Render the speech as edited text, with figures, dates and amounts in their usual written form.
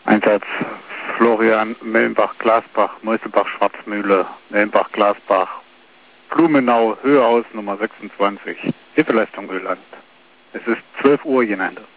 Einsatz Florian, Mellenbach, Glasbach, Meuselbach, Schwarzmühle, Mellenbach, Glasbach, Blumenau, Höhehaus Nummer 26, Hilfeleistung Öland. Es ist 12 Uhr, Jenande.